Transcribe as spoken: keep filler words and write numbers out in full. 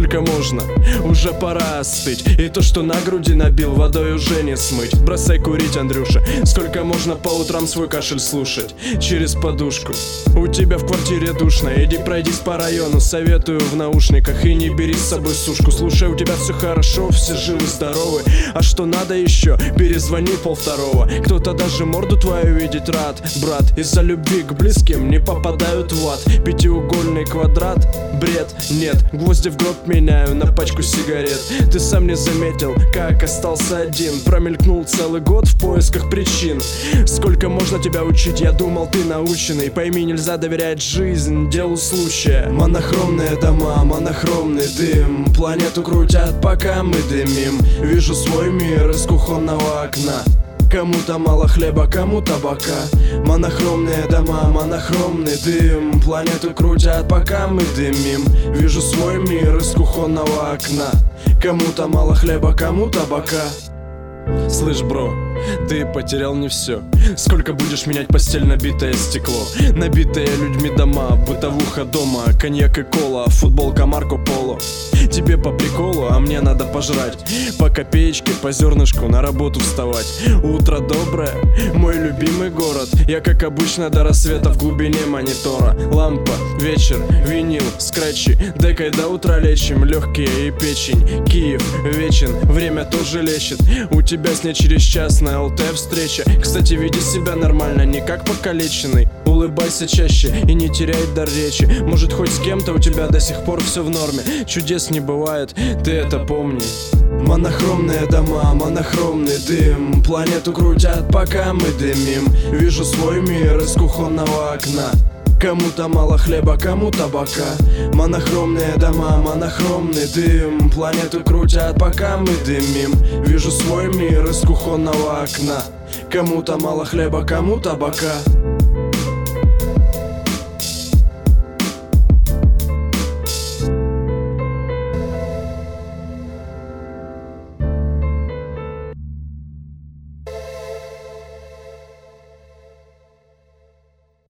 сколько можно, уже пора остыть. И то, что на груди набил, водой уже не смыть. Бросай курить, Андрюша, сколько можно по утрам свой кашель слушать через подушку. У тебя в квартире душно, иди пройдись по району, советую в наушниках. И не бери с собой сушку, слушай, у тебя все хорошо, все живы-здоровы. А что надо еще, перезвони полвторого. Кто-то даже морду твою видеть рад, брат. Из-за любви к близким не попадают в ад. Пятиугольный квадрат, бред, нет. Гвозди в гроб меняю на пачку сигарет. Ты сам не заметил, как остался один. Промелькнул целый год в поисках причин. Сколько можно тебя учить, я думал, ты наученный. Пойми, нельзя доверять жизнь делу случая. Монохромные дома, монохромный дым. Планету крутят, пока мы дымим. Вижу свой мир из кухонного окна. Кому-то мало хлеба, кому табака. Монохромные дома, монохромный дым. Планету крутят, пока мы дымим. Вижу свой мир из кухонного окна. Кому-то мало хлеба, кому табака. Слышь, бро, ты потерял не все. Сколько будешь менять постель, набитое стекло? Набитые людьми дома, бытовуха дома. Коньяк и кола, футболка Марко Поло. Тебе по приколу, а мне надо пожрать. По копеечке, по зернышку, на работу вставать. Утро доброе, мой любимый город. Я, как обычно, до рассвета в глубине монитора. Лампа, вечер, винил, скретчи. Декой до утра лечим, легкие и печень. Киев, вечен, время тоже лечит. У тебя с ней через час на ЛТ встреча. Кстати, веди себя нормально, не как покалеченный. Улыбайся чаще и не теряй дар речи. Может, хоть с кем-то у тебя до сих пор все в норме. Чудес не бывает, ты это помни. Монохромные дома, монохромный дым. Планету крутят, пока мы дымим. Вижу свой мир из кухонного окна. Кому-то мало хлеба, кому табака. Монохромные дома, монохромный дым. Планету крутят, пока мы дымим. Вижу свой мир из кухонного окна. Кому-то мало хлеба, кому табака.